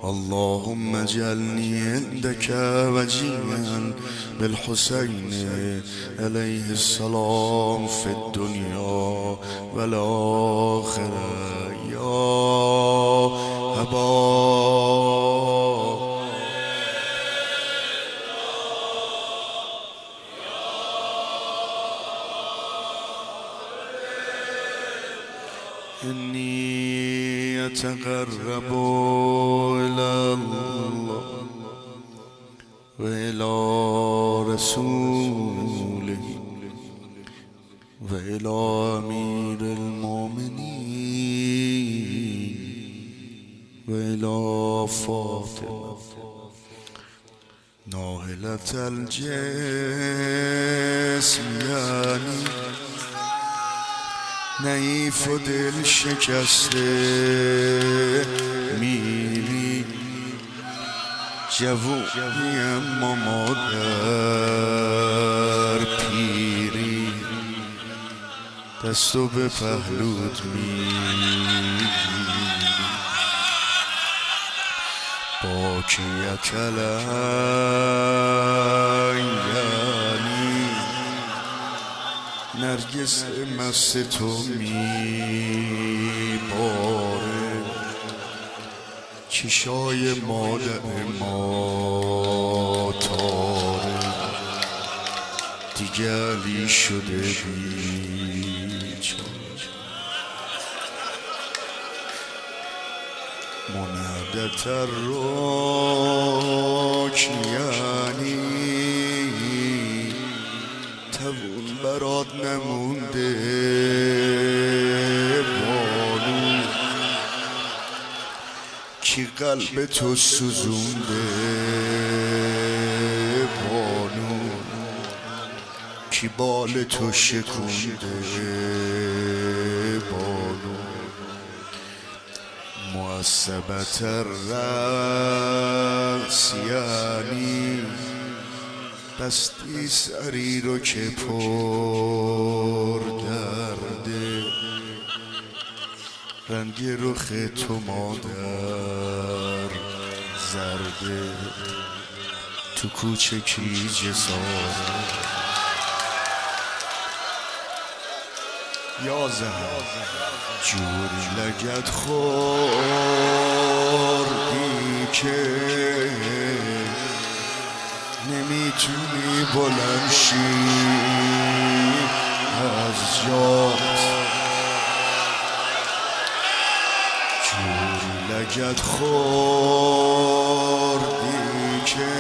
اللهم اجعلني عندك وجيها بالحسين عليه السلام في الدنيا والآخرة يا أبا إني أتقرب إلى الله وإلى رسوله وإلى أمير المؤمنين وإلى فاطمة ناهلة الجسم يعني نعیف و دل شکسته میری جوونی اما مادر پیری دستو به پهلوت میگی با کیت علیانی نرگس مست تو میباره چشای مادر ما تاره دیگه علی شده بیچاره منادت الرکنیانی توون برات نمونده بانو کی قلب تو سوزونده بانو کی بال تو شکونده بانو معصبت الرأس یعنی بستی سری رو که پر درده رنگ رخ تو مادر زرده تو کوچه کی جساره یا زهر جوری لگت خوردی که نمیتونی بلند شی از جات جوری لگت خوردی که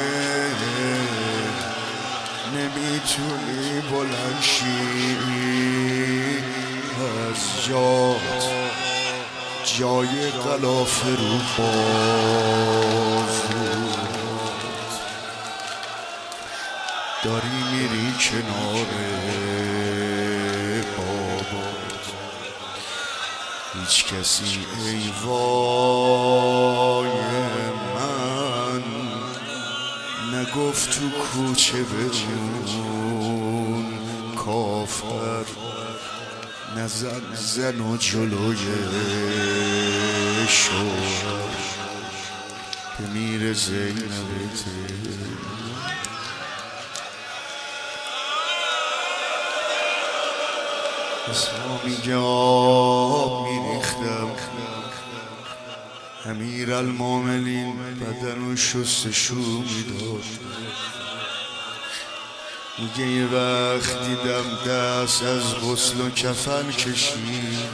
نمیتونی بلند شی از جات جای غلاف رو بازو داری میری کنار بابات هیچ کسی ای وای من نگفت تو کوچه برون کافر نزن زن و جلوی شوهر بمیر زینبته اسلامی آب میریختم امیر المومنین بدن و شستشو میداد میگه یه وقت دیدم دست از غسل و کفن کشید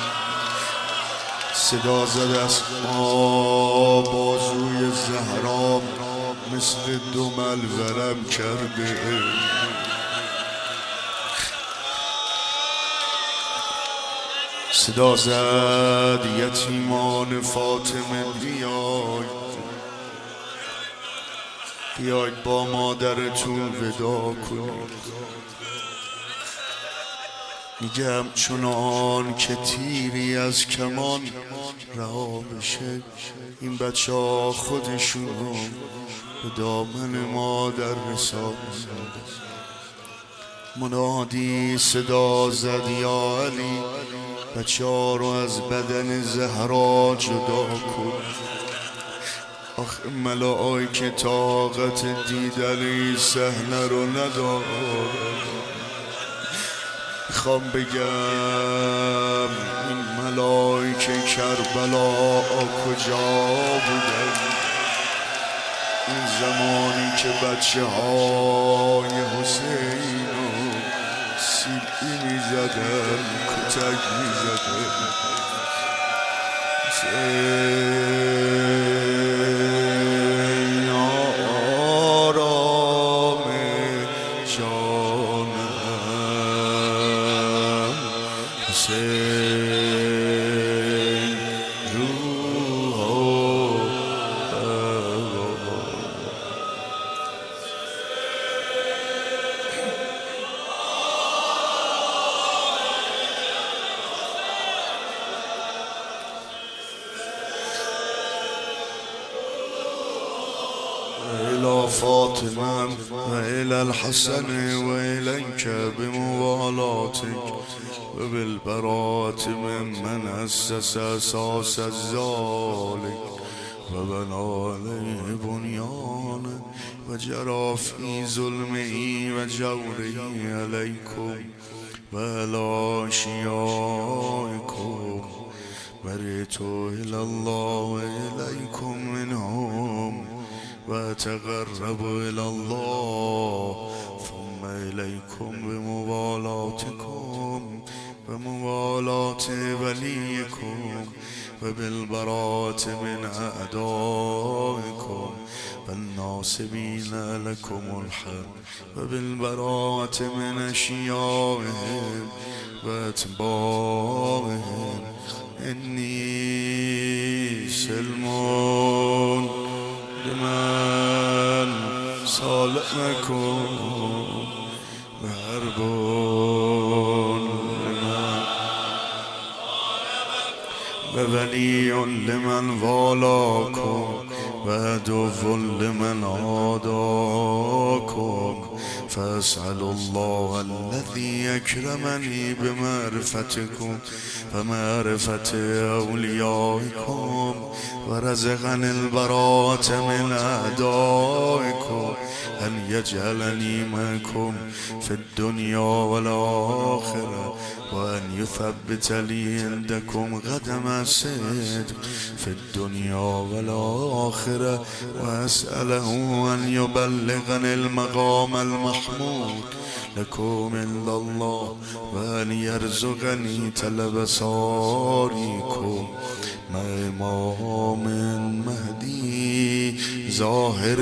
صدا زد از ما بازوی زهرام مثل دمل ورم کرده صدا زد یتیمان فاطمه بیاید با مادرتون ودا کنید میگم چنان که تیری از کمان رها بشه این بچه ها خودشون رو به دامن مادر رساندن منادی صدا زد یا علی بچه ها رو از بدن زهرا جدا کن آخه ملائکه طاقت دیدن این صحنه رو ندارن. میخوام بگم این ملائکه کربلا کجا بودن این زمانی که بچه های حسین رو سیلی میزدن کتک میزدن. حسین آرام جانم حسین روح إلى فاطمة وإلى الحسن وإليك بموالاتك وبالبراءة ممن أسس أساس ذلك وبنى عليه بنيانه وجرى في ظلمه وجوره عليكم وعلى أشيائكم برئت إلى الله وإليكم منهم وأتقرب إلى الله ثم إليكم بموالاتكم وموالاة وليكم وبالبراءة من أعدائكم والناصبين لكم الحق وبالبراءة من أشيائهم وأتباعهم إني سلم لمن صالحكم وحرب لمن وولي لمن والاكم وعدو لمن عاداكم فأسأل الله الذي أكرمني بمعرفتكم ومعرفة أوليائكم ورزقني البراءة من أعدائكم أن يجعلني معكم في الدنيا والآخرة وأن يثبت لي عندكم قدم صدق في الدنيا والآخرة وأسأله أن يبلغني المقام المحمود لكم إلا الله وأن يرزقني طلب صاريكم مع إمام مهدي ظاهر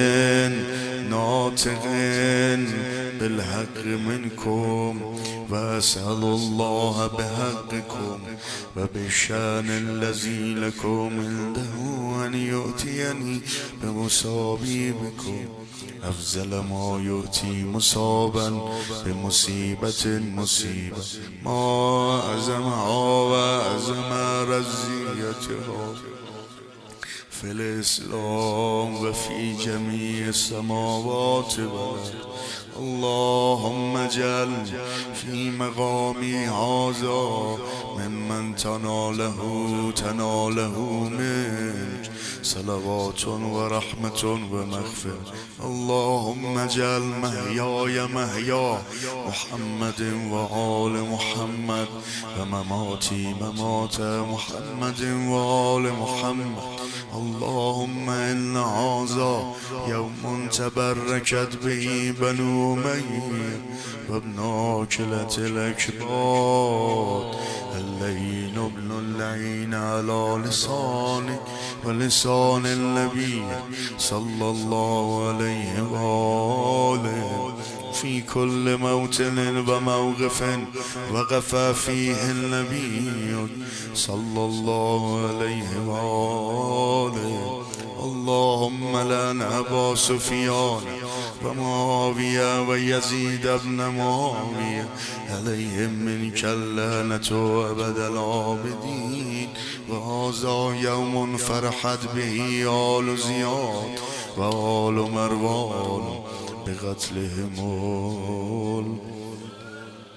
ناطق بالحق منكم وأسأل الله بحقكم وبالشان الذي لكم عنده أن يؤتيني بمصابيبكم أفضل ما يؤتي مصابا بمصيبة مصيبة ما أعظمها وأعظم رزيتها في الإسلام وفي جميع السماوات والأرض. اللهم اجعل في مقامي هذا ممن تناله منك صلوات ورحمة ومغفرة. اللهم اجعل محياي محيا محمد وآل محمد ومماتي ممات محمد وآل محمد. اللهم إن هذا يوم تبركت به بنو أمية وابن عاكلة الأكباد اللين ابن اللعين على لسانك ولسان النبي صلى الله عليه وآله في كل موطن وموقف وقف فيه النبي صلى الله عليه وآله. اللهم لعن أبا سفيان ومعاوية ويزيد بن معاوية عليهم منك اللعنة أبد العابدين. وهذا يوم فرحت به آل زياد وآل مروان بقتلهم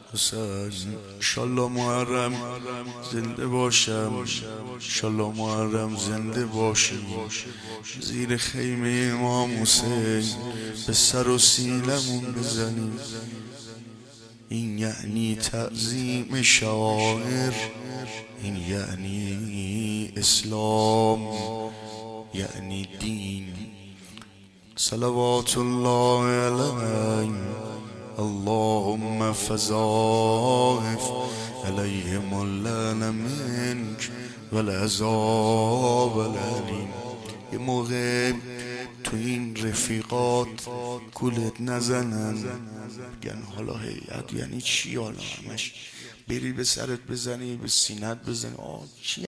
حسین انشالله محرم زنده باشم، انشالله محرم زنده باشم، زیر خیمه امام حسین به سر و سینمون بزنیم. این یعنی تعظیم شعائر، این یعنی اسلام، یعنی دین. صلوات الله علیه اللهم فضائف علیهم اللعن منک والعذاب العلیم. یه موقع تو این رفیقات گولت نزنن بگن حالا هیئت یعنی چی، حالا همش بری به سرت بزنی به سینت بزنی، چی